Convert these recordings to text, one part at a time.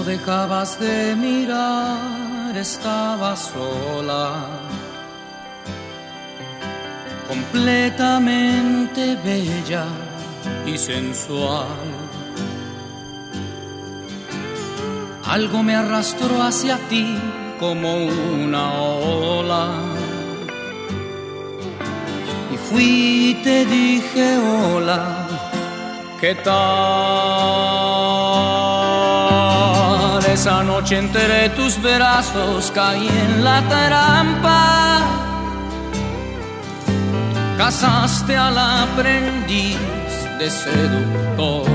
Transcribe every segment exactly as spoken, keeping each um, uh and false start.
dejabas de mirar, estaba sola, completamente bella y sensual. Algo me arrastró hacia ti como una ola, y fui y te dije hola, ¿qué tal? Esa noche entre tus brazos caí en la trampa, cazaste al aprendiz de seductor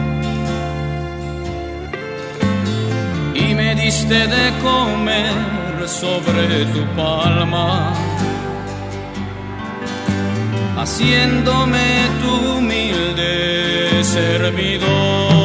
y me diste de comer sobre tu palma, haciéndome tu humilde servidor.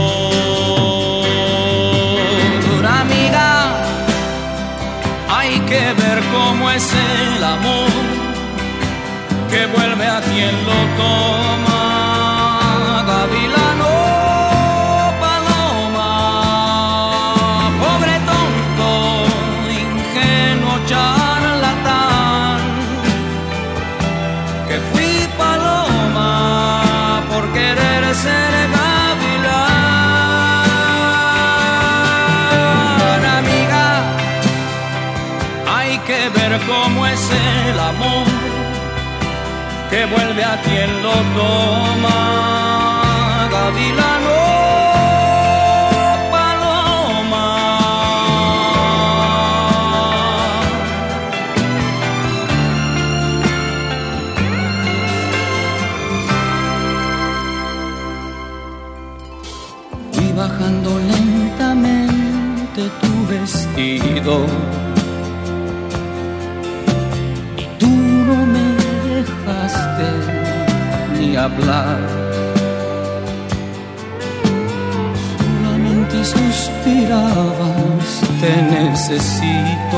Amiga, hay que ver cómo es el amor que vuelve a quien lo toma. Gavilano, paloma, pobre tonto, ingenuo charlatán, que fui paloma por querer ser gavilán. Amiga, hay que ver cómo es el amor que vuelve a quien lo toma. Gavilano, paloma. Fui bajando lentamente tu vestido, ni hablar, solamente suspirabas, te necesito,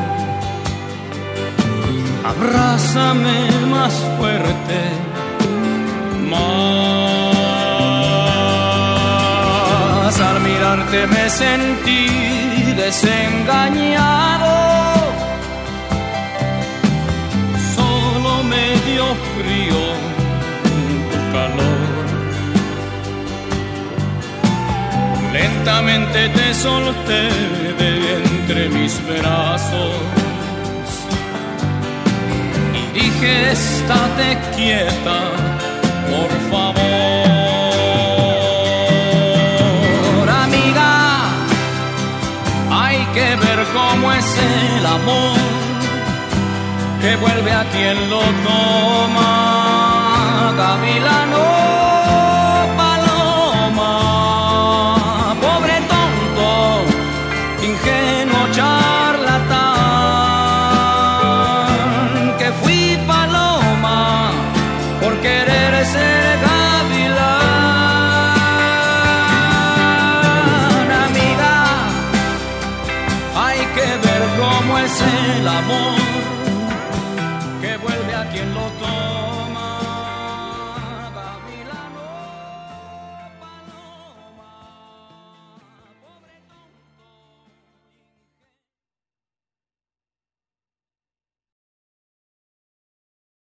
abrázame más fuerte, más. Al mirarte me sentí desengañado, solo me dio frío tu calor. Lentamente te solté de entre mis brazos y dije, estate quieta, por favor. Amiga, hay que ver cómo es el amor que vuelve a quien lo toma. Gavilano, paloma, pobre tonto, ingenuo charlatán, que fui paloma por querer ser gavilán. Amiga, hay que ver cómo es el amor que vuelve a quien lo toma.